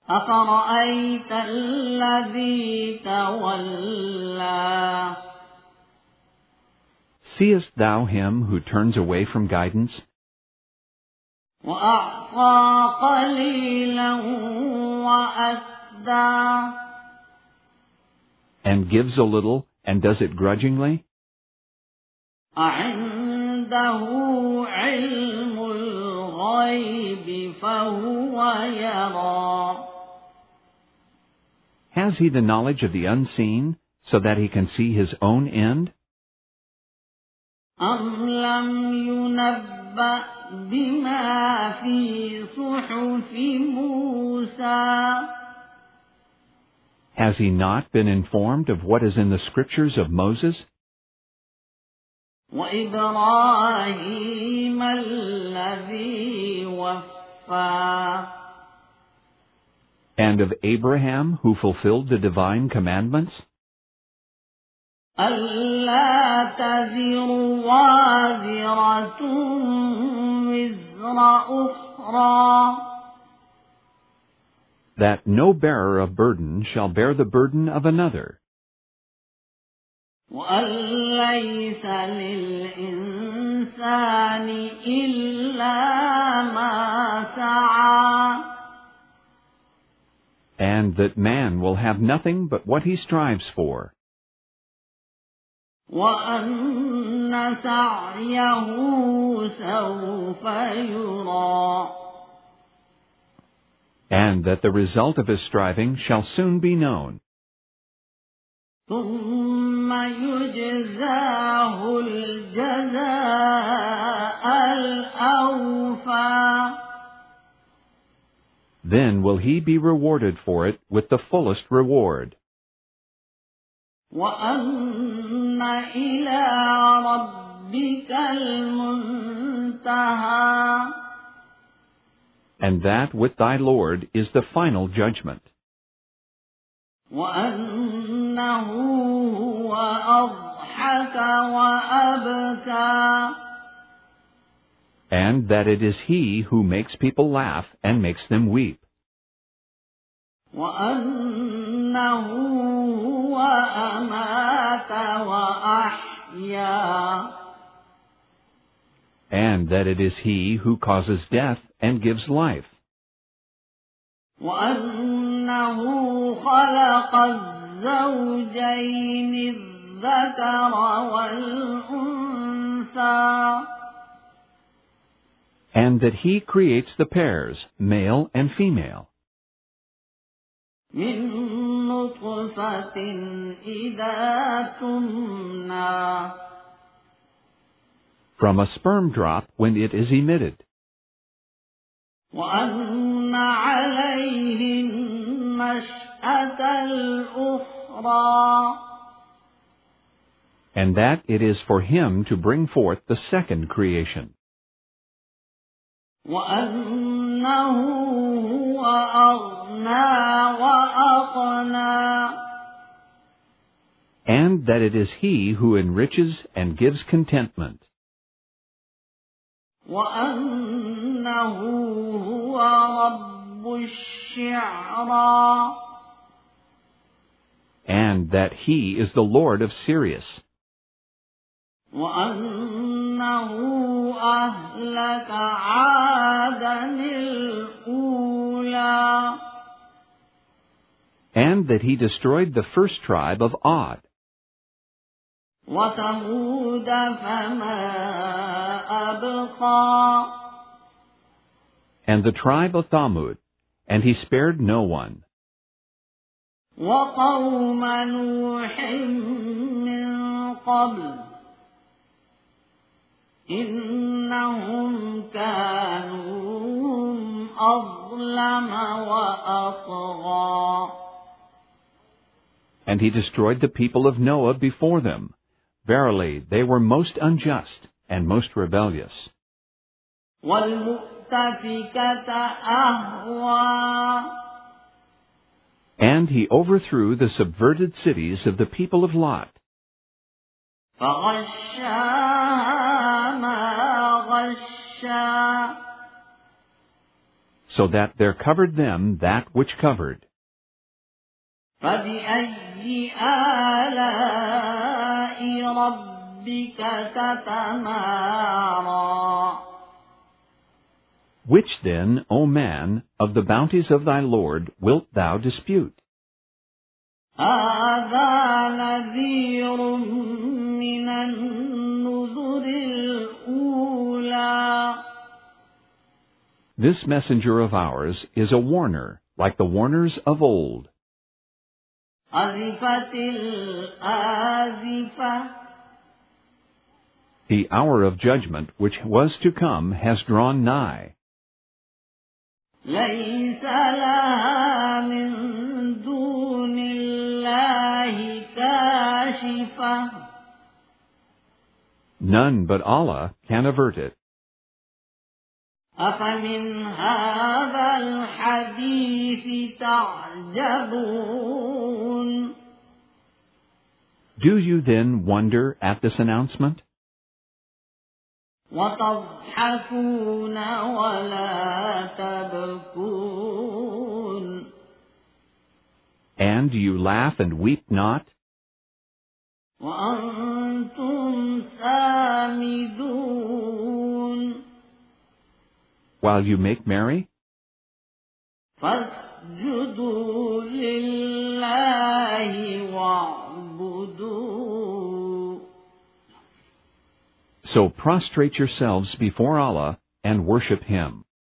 أفرأيت الذي تولى. Seest thou him who turns away from guidance? وأعطى قليلا وأكدى. And gives a little, and does it grudgingly? أعنده علم الغيب فهو يرى. Has he the knowledge of the unseen, so that he can see his own end? أم لم ينبأ بما في صحف موسى. Has he not been informed of what is in the scriptures of Moses? وإبراهيم الذي وفى. And of Abraham, who fulfilled the divine commandments? ألا تزر وازرة وزر أخرى. That no bearer of burden shall bear the burden of another. وأن ليس للإنسان إلا ما سعى. And that man will have nothing but what he strives for. وأن سعيه سوف يرى. And that the result of his striving shall soon be known. ثم يجزاه الجزاء الأوفى. Then will he be rewarded for it with the fullest reward. وأن إلى ربك المنتهى. And that with thy Lord is the final judgment. وأنه هو أضحك وأبكى. And that it is he who makes people laugh and makes them weep. وأنه هو أمات وأحيا. And that it is he who causes death and gives life. وأنه خلق الزوجين الذكر والأنثى. And that he creates the pairs, male and female. من نطفة إذا تمنى. From a sperm drop when it is emitted. وأن عليه النشأة الأخرى. And that it is for him to bring forth the second creation. وأنه هو أغنى وأقنى. And that it is he who enriches and gives contentment. وأنه هو رب الشعرى. And that he is the Lord of Sirius. وأنه أهلك عادا الأولى. And that he destroyed the first tribe of Ad. وثمود فما أبقى. And the tribe of Thamud, and he spared no one. وقوم نوح من قبل إنهم كانوا أظلم وأطغى. And he destroyed the people of Noah before them. Verily, they were most unjust and most rebellious. والمؤتفكة أهوى. And he overthrew the subverted cities of the people of Lot. فغشاها ما غشا. so that there covered them that which covered. فبأي آلاء ربك تتمارى Which then, O man, of the bounties of thy Lord wilt thou dispute? هذا نذير من النذر الأولى This messenger of ours is a warner, like the warners of old. أزفت الآزفة The hour of judgment which was to come has drawn nigh. ليس لها من دون الله كاشفة None but Allah can avert it. أفمن هذا الحديث تعجبون Do you then wonder at this announcement? وتضحكون ولا تبكون And do you laugh and weep not? وأنتم سامدون While you make merry? فاسجدوا لله واعبدوا So prostrate yourselves before Allah and worship Him.